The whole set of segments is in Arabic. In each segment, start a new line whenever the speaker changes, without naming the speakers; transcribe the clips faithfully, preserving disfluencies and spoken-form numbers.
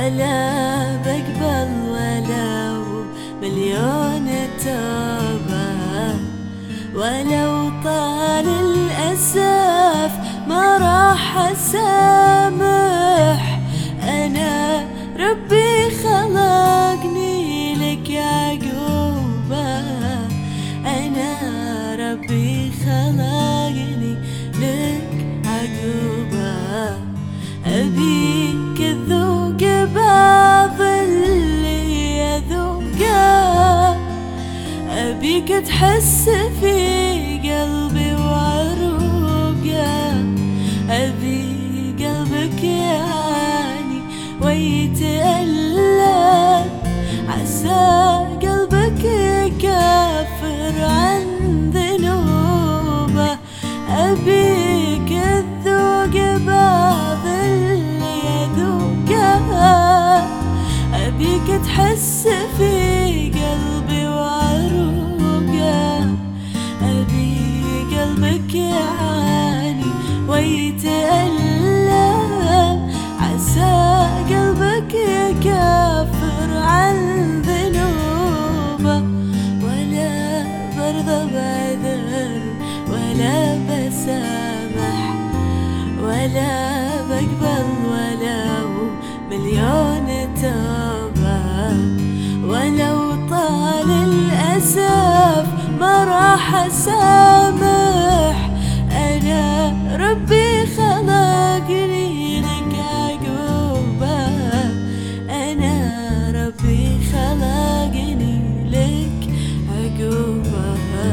ولا بقبل ولو مليون توبة، ولو طال الأسف ما راح أسامح. أنا ربي خلقني لك عقوبة، أنا ربي خلقني لك عقوبة. أبيك تذوق بعض اللي أذوقه، أبيك تحس في قلبي وعروقه، أبي قلبك يعاني ويتألم، عسى قلبك يكفر عن ذنوبه. أبيك تذوق بعض اللي أذوقه، أبيك تحس في قلبي وعروقه، أبي قلبك يعاني ويتألم، عسى قلبك يكفر عن ذنوبه. ولا برضى بعذر ولا بسامح، ولا بقبل ولو مليون توبة، ولو طال الأسف ما راح أسامح. أنا ربي خلقني لك عقوبة، أنا ربي خلقني لك عقوبة.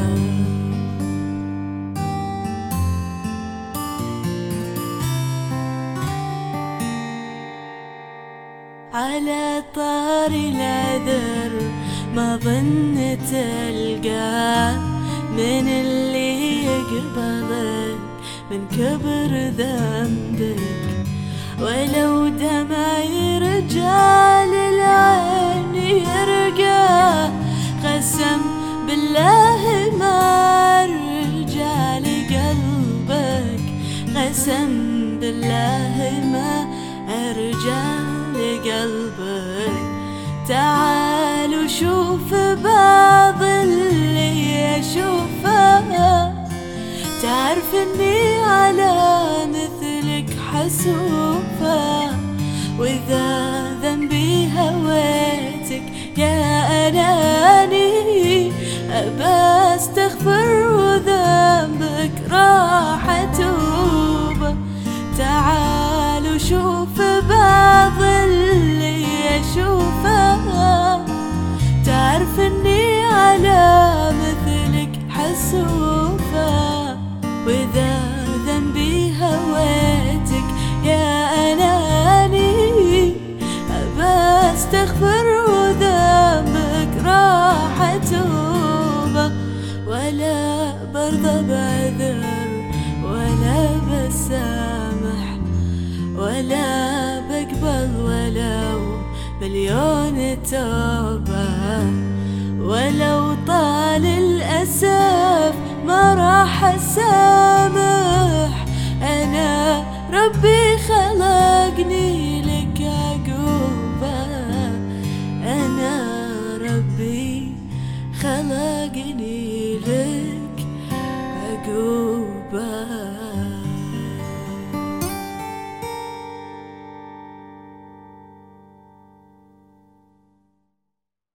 على طار العذر ما ظنت ألقى من اللي يقبلك من كبر ذنبك، ولو دمعي رجال العين يرقى، قسم بالله ما أرجع لقلبك، قسم بالله ما أرجع لقلبك. تعال وشوف بعض اللي أشوفه، تعرف إني على مثلك حسوفة، وإذا ذنبي هويتك يا أناني، أبى أستغفر وذنبك راح أتوب. تعال وشوف بعض اللي أشوفه، تعرف إني على مثلك حسوفة، وإذا ذنبي هويتك يا أناني، أبى أستغفر وذنبك راح أتوب. ولا برضى بعذر ولا بسامح، ولا بقبل ولو مليون توبة، ولو طال الأسف ما راح أسامح. أنا ربي